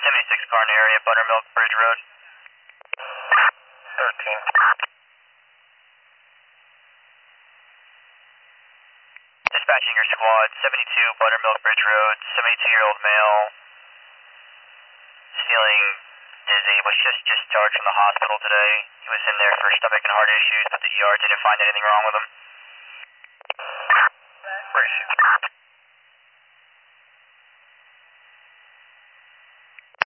76 car in the area, Buttermilk Bridge Road. 13. Dispatching your squad, 72 Buttermilk Bridge Road, 72-year-old male, feeling dizzy, was just discharged from the hospital today. He was in there for stomach and heart issues, but the ER didn't find anything wrong with him.